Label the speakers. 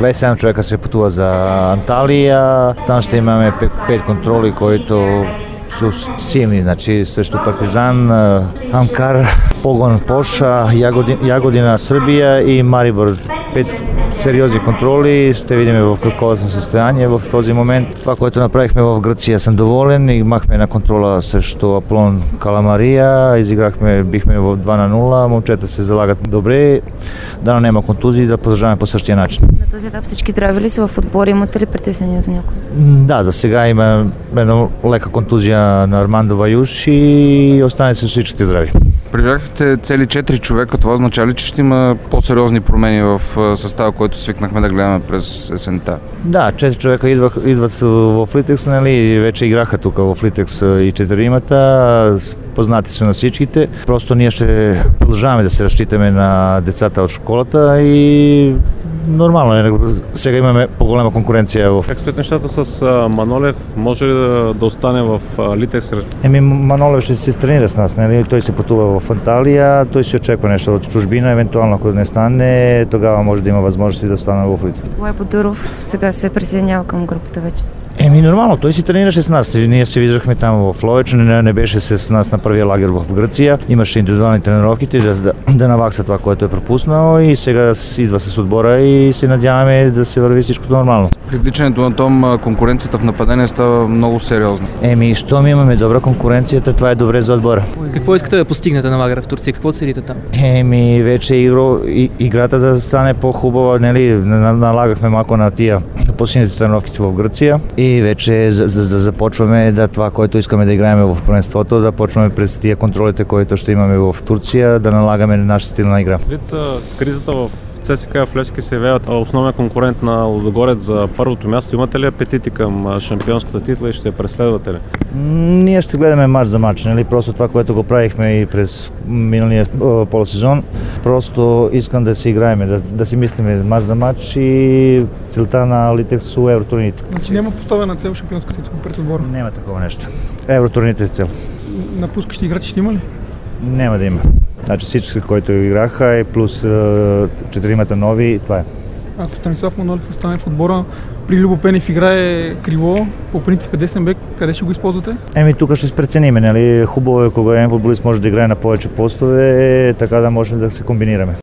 Speaker 1: 27 човека се пътува за Анталия. Там ще имаме 5 контроли, които са силни, значи също Партизан, Амкар, Погон, Поша, Ягодина, Сърбия и Марибор. 5 сериозни контроли, ще видим в какво съм състояние в този момент. Това, което направихме в Гърция, съм доволен. Имахме на контрола срещу Аполон Каламария, бихме в 2-0, момчета се залагат добре, да няма контузии, да продължаваме по същия начин.
Speaker 2: На този етап всички здрави ли са в отбора? Имате ли притеснения за някой?
Speaker 1: Да, за сега има една лека контузия на Армандо Ваюш и остане се всичките здрави.
Speaker 3: Прибягахте цели 4 човека, това означава ли, че ще има по-сериозни промени в състава, който свикнахме да гледаме през есента?
Speaker 1: Да, 4 човека идват в Литекс, нали, вече играха тук в Литекс и 4-имата, познати са на всичките. Просто ние ще продължаваме да се разчитаме на децата от школата и нормално е. Сега имаме по-голяма конкуренция.
Speaker 4: Как стоят нещата с Манолев? Може ли да остане в Литекс?
Speaker 1: Манолев ще се тренира с нас. Нали? Той се пътува в Анталия, той си очаква нещо от чужбина, евентуално ако не стане, тогава може да има възможност да остане в Литекс.
Speaker 2: Бодуров сега се присъединява към групата вече.
Speaker 1: Нормално, той си тренираше с нас. Ние се виждахме там в Ловеч, не беше с нас на първия лагер в Гърция. Имаше индивидуални тренировки, да навакса това, което е пропуснал и сега идва с отбора и се надяваме да се върви всичко нормално.
Speaker 3: Привличането на Том, конкуренцията в нападение става много сериозна.
Speaker 1: Щом имаме добра конкуренцията, това е добре за отбора.
Speaker 5: Какво искате да постигнете на лагера в Турция? Какво целите там?
Speaker 1: Вече играта да стане по-хубава, нали, налагахме малко на тия по-силните тренировки в Гърция и вече започваме да това, което искаме да играем в първенството, да почваме през тия контролите, които ще имаме в Турция, да налагаме нашия стил на игра.
Speaker 4: Вид кризата в ЦСКА в Левски се явяват основен конкурент на Лудогорец за първото място. Имате ли апетити към шампионската титла и ще я преследвате ли?
Speaker 1: Ние ще гледаме мач за мач, нали? Просто това, което го правихме и през миналия полусезон. Просто искам да си играем, да си мислиме мач за мач и целта на Литекс у евротурните.
Speaker 6: Значи няма поставена цел шампионската титла пред отбора?
Speaker 1: Няма такова нещо. Евротурните е цел.
Speaker 6: Напускащи играчи ще има ли?
Speaker 1: Няма да има. Значи всички, които играха и плюс 4-мата нови, това е.
Speaker 6: Ако Станислав Манолев остане в отбора, при Любо Пенев играе криво, по принцип е десен бек, къде ще го използвате?
Speaker 1: Тук ще се преценим, нали? Хубаво е, кога един футболист може да играе на повече постове, така да можем да се комбинираме.